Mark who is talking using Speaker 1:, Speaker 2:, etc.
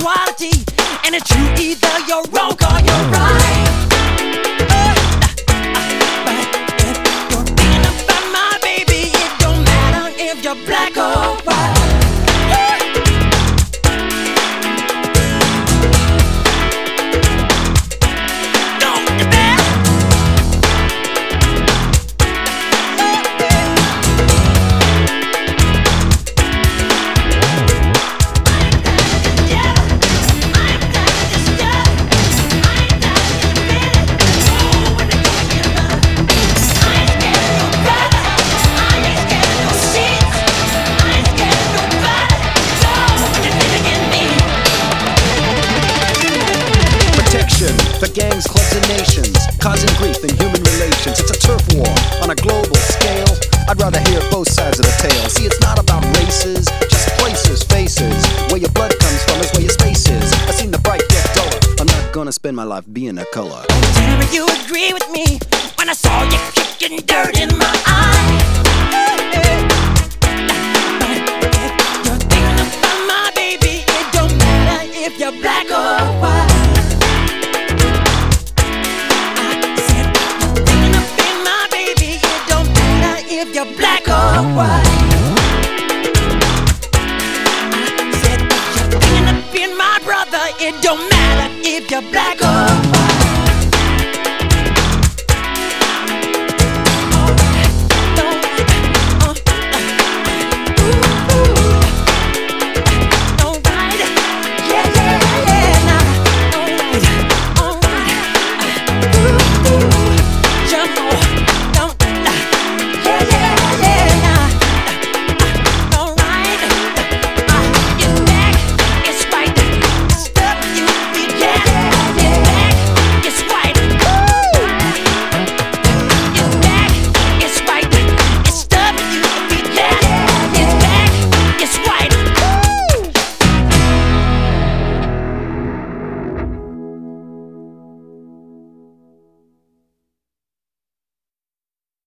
Speaker 1: equality, and it's you, either you're wrong or you're right. But if you're thinking about my baby, it don't matter if you're black or white.
Speaker 2: For gangs, clubs, and nations, causing grief in human relations. It's a turf war on a global scale. I'd rather hear both sides of the tale. See, it's not about races, just places, faces. Where your blood comes from is where your space is. I've seen the bright get duller. I'm not gonna spend my life being a color.
Speaker 1: Tell me you agree with me when I saw you kicking dirt in my eye. But if you're thinking about my baby, it don't matter if you're black or white. If you're black or white, I said if you're thinking of being my brother, it don't matter if you're black or white.